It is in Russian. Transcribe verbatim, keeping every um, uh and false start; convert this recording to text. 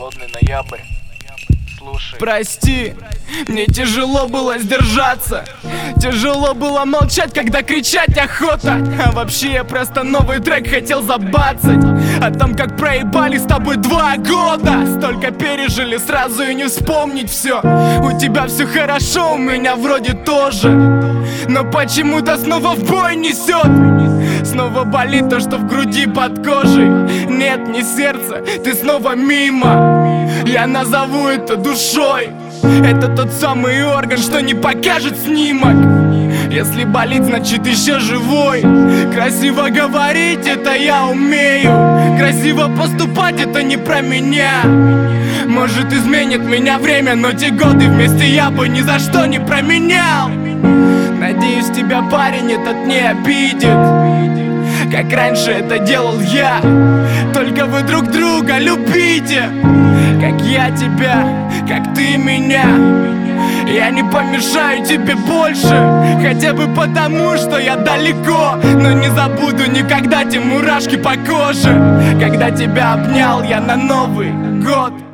Холодный ноябрь. Слушай. Прости, мне тяжело было сдержаться. Тяжело было молчать, когда кричать охота. А вообще я просто новый трек хотел забацать. О том, как проебали с тобой два года. Столько пережили, сразу и не вспомнить все. У тебя все хорошо, у меня вроде тоже. Но почему-то снова в бой несет. Снова болит то, что в груди под кожей. Нет, не сердце, ты снова мимо. Я назову это душой. Это тот самый орган, что не покажет снимок. Если болит, значит еще живой. Красиво говорить, это я умею. Красиво поступать, это не про меня. Может, изменит меня время, но те годы вместе я бы ни за что не променял. Надеюсь, тебя парень этот не обидит, как раньше это делал я. Только вы друг друга любите, как я тебя, как ты меня. Я не помешаю тебе больше, хотя бы потому, что я далеко. Но не забуду никогда те мурашки по коже, когда тебя обнял я на Новый год.